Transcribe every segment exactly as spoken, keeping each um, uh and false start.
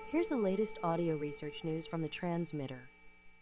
Here's the latest audio research news from the Transmitter.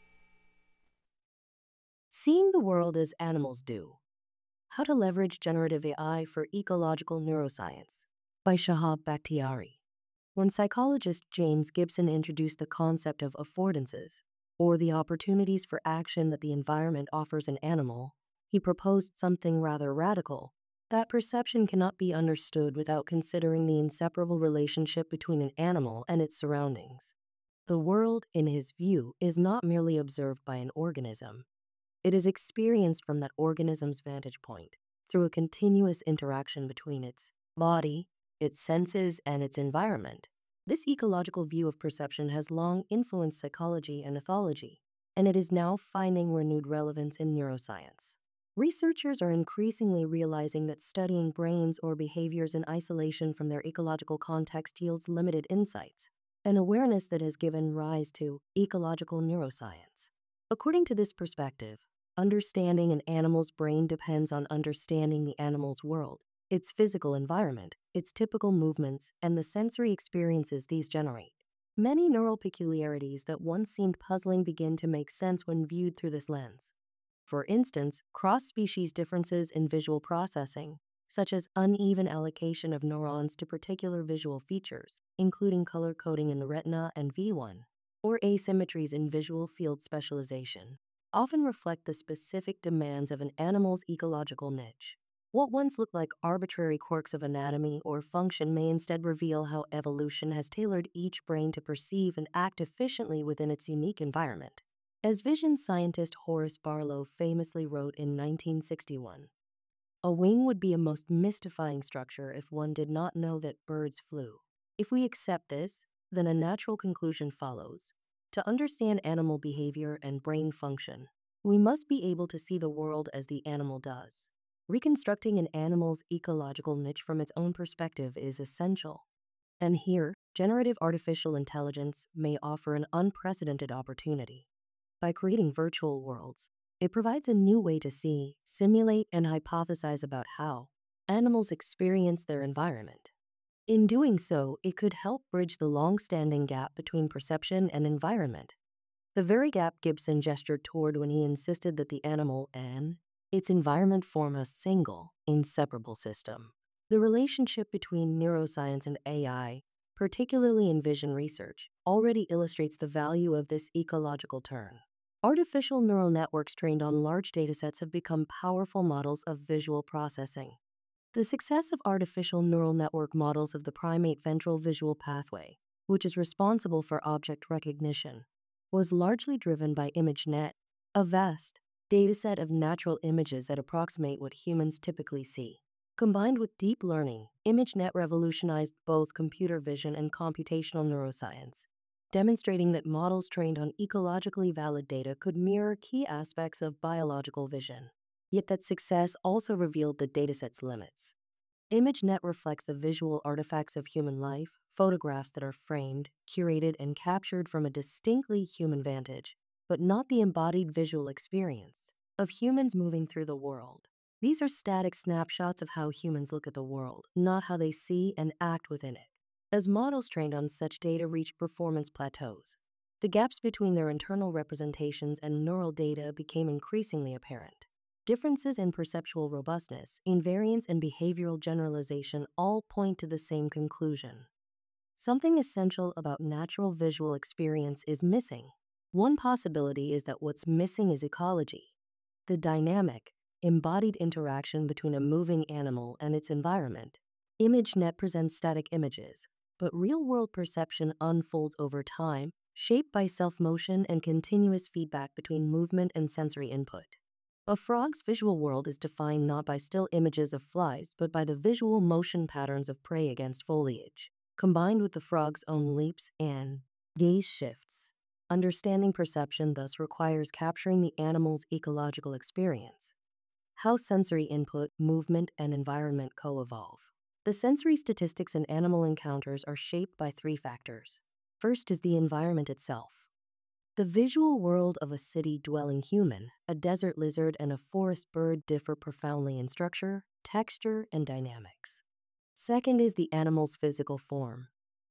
Seeing the world as animals do. How to leverage generative A I for ecological neuroscience by Shahab Bakhtiari. When psychologist James Gibson introduced the concept of affordances, or the opportunities for action that the environment offers an animal, he proposed something rather radical. That perception cannot be understood without considering the inseparable relationship between an animal and its surroundings. The world, in his view, is not merely observed by an organism. It is experienced from that organism's vantage point, through a continuous interaction between its body, its senses, and its environment. This ecological view of perception has long influenced psychology and ethology, and it is now finding renewed relevance in neuroscience. Researchers are increasingly realizing that studying brains or behaviors in isolation from their ecological context yields limited insights, an awareness that has given rise to ecological neuroscience. According to this perspective, understanding an animal's brain depends on understanding the animal's world, its physical environment, its typical movements, and the sensory experiences these generate. Many neural peculiarities that once seemed puzzling begin to make sense when viewed through this lens. For instance, cross-species differences in visual processing, such as uneven allocation of neurons to particular visual features, including color coding in the retina and V one, or asymmetries in visual field specialization, often reflect the specific demands of an animal's ecological niche. What once looked like arbitrary quirks of anatomy or function may instead reveal how evolution has tailored each brain to perceive and act efficiently within its unique environment. As vision scientist Horace Barlow famously wrote in nineteen sixty-one, "A wing would be a most mystifying structure if one did not know that birds flew." If we accept this, then a natural conclusion follows. To understand animal behavior and brain function, we must be able to see the world as the animal does. Reconstructing an animal's ecological niche from its own perspective is essential. And here, generative artificial intelligence may offer an unprecedented opportunity. By creating virtual worlds, it provides a new way to see, simulate, and hypothesize about how animals experience their environment. In doing so, it could help bridge the long-standing gap between perception and environment, the very gap Gibson gestured toward when he insisted that the animal and its environment form a single, inseparable system. The relationship between neuroscience and A I, particularly in vision research, already illustrates the value of this ecological turn. Artificial neural networks trained on large datasets have become powerful models of visual processing. The success of artificial neural network models of the primate ventral visual pathway, which is responsible for object recognition, was largely driven by ImageNet, a vast dataset of natural images that approximate what humans typically see. Combined with deep learning, ImageNet revolutionized both computer vision and computational neuroscience, demonstrating that models trained on ecologically valid data could mirror key aspects of biological vision. Yet that success also revealed the dataset's limits. ImageNet reflects the visual artifacts of human life, photographs that are framed, curated, and captured from a distinctly human vantage, but not the embodied visual experience of humans moving through the world. These are static snapshots of how humans look at the world, not how they see and act within it. As models trained on such data reached performance plateaus, the gaps between their internal representations and neural data became increasingly apparent. Differences in perceptual robustness, invariance, and behavioral generalization all point to the same conclusion. Something essential about natural visual experience is missing. One possibility is that what's missing is ecology, the dynamic, embodied interaction between a moving animal and its environment. ImageNet presents static images, but real-world perception unfolds over time, shaped by self-motion and continuous feedback between movement and sensory input. A frog's visual world is defined not by still images of flies, but by the visual motion patterns of prey against foliage, combined with the frog's own leaps and gaze shifts. Understanding perception thus requires capturing the animal's ecological experience, how sensory input, movement, and environment co-evolve. The sensory statistics in animal encounters are shaped by three factors. First is the environment itself. The visual world of a city-dwelling human, a desert lizard, and a forest bird differ profoundly in structure, texture, and dynamics. Second is the animal's physical form.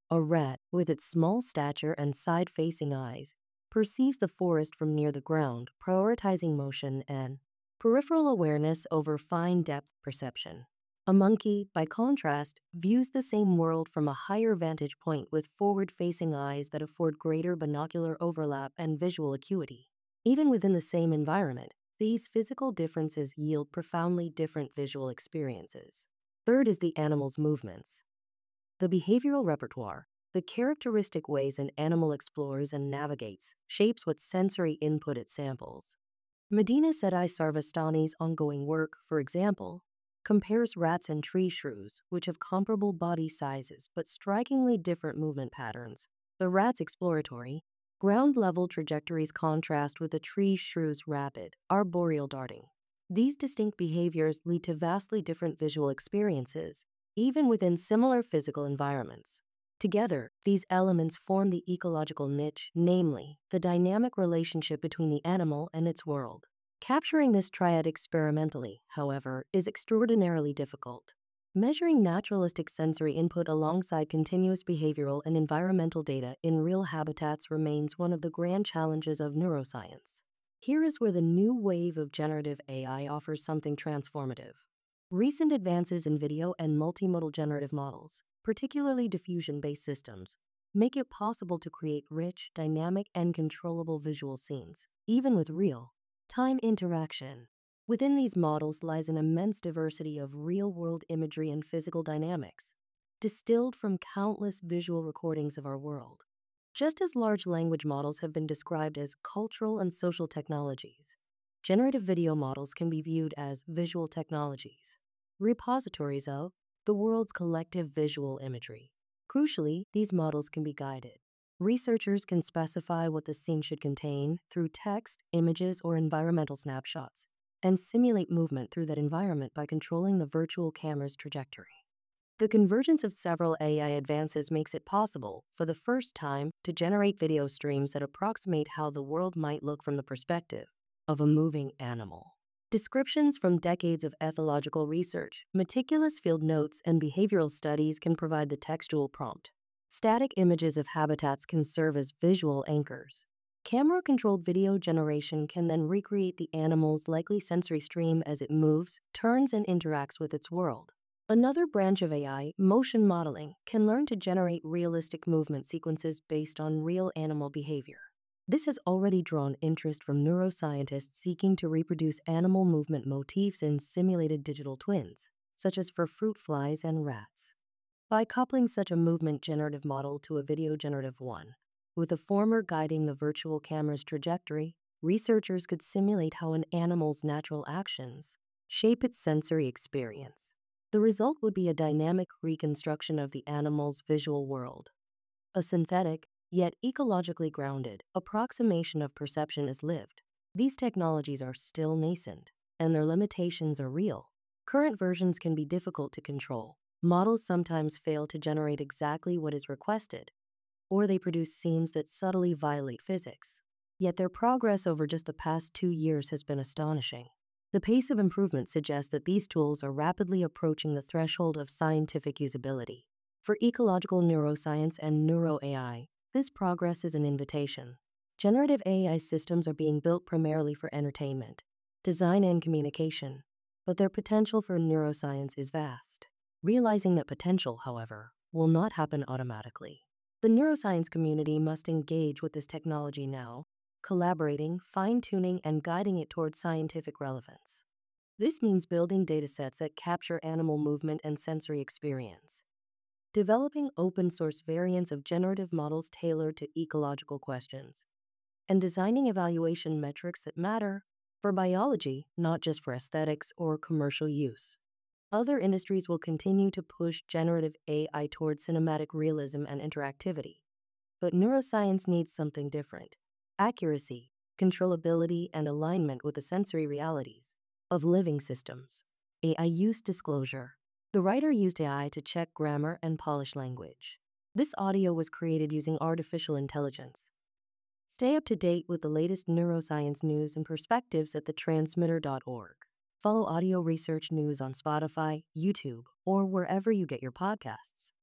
A rat, with its small stature and side-facing eyes, perceives the forest from near the ground, prioritizing motion and peripheral awareness over fine depth perception. A monkey, by contrast, views the same world from a higher vantage point with forward-facing eyes that afford greater binocular overlap and visual acuity. Even within the same environment, these physical differences yield profoundly different visual experiences. Third is the animal's movements. The behavioral repertoire, the characteristic ways an animal explores and navigates, shapes what sensory input it samples. Medina Sedai Sarvastani's ongoing work, for example, compares rats and tree shrews, which have comparable body sizes but strikingly different movement patterns. The rat's exploratory, ground-level trajectories contrast with the tree shrew's rapid, arboreal darting. These distinct behaviors lead to vastly different visual experiences, even within similar physical environments. Together, these elements form the ecological niche, namely, the dynamic relationship between the animal and its world. Capturing this triad experimentally, however, is extraordinarily difficult. Measuring naturalistic sensory input alongside continuous behavioral and environmental data in real habitats remains one of the grand challenges of neuroscience. Here is where the new wave of generative A I offers something transformative. Recent advances in video and multimodal generative models, particularly diffusion-based systems, make it possible to create rich, dynamic, and controllable visual scenes, even with real-time interaction. Within these models lies an immense diversity of real-world imagery and physical dynamics, distilled from countless visual recordings of our world. Just as large language models have been described as cultural and social technologies, generative video models can be viewed as visual technologies, repositories of the world's collective visual imagery. Crucially, these models can be guided. Researchers can specify what the scene should contain through text, images, or environmental snapshots, and simulate movement through that environment by controlling the virtual camera's trajectory. The convergence of several A I advances makes it possible, for the first time, to generate video streams that approximate how the world might look from the perspective of a moving animal. Descriptions from decades of ethological research, meticulous field notes, and behavioral studies can provide the textual prompt. Static images of habitats can serve as visual anchors. Camera-controlled video generation can then recreate the animal's likely sensory stream as it moves, turns, and interacts with its world. Another branch of A I, motion modeling, can learn to generate realistic movement sequences based on real animal behavior. This has already drawn interest from neuroscientists seeking to reproduce animal movement motifs in simulated digital twins, such as for fruit flies and rats. By coupling such a movement generative model to a video generative one, with the former guiding the virtual camera's trajectory, researchers could simulate how an animal's natural actions shape its sensory experience. The result would be a dynamic reconstruction of the animal's visual world. A synthetic, yet ecologically grounded, approximation of perception is lived. These technologies are still nascent, and their limitations are real. Current versions can be difficult to control. Models sometimes fail to generate exactly what is requested, or they produce scenes that subtly violate physics. Yet their progress over just the past two years has been astonishing. The pace of improvement suggests that these tools are rapidly approaching the threshold of scientific usability. For ecological neuroscience and neuro-A I, this progress is an invitation. Generative A I systems are being built primarily for entertainment, design, and communication, but their potential for neuroscience is vast. Realizing that potential, however, will not happen automatically. The neuroscience community must engage with this technology now, collaborating, fine-tuning, and guiding it towards scientific relevance. This means building datasets that capture animal movement and sensory experience, developing open-source variants of generative models tailored to ecological questions, and designing evaluation metrics that matter for biology, not just for aesthetics or commercial use. Other industries will continue to push generative A I towards cinematic realism and interactivity, but neuroscience needs something different: accuracy, controllability, and alignment with the sensory realities of living systems. A I use disclosure. The writer used A I to check grammar and polish language. This audio was created using artificial intelligence. Stay up to date with the latest neuroscience news and perspectives at the transmitter dot org. Follow Audio Research News on Spotify, YouTube, or wherever you get your podcasts.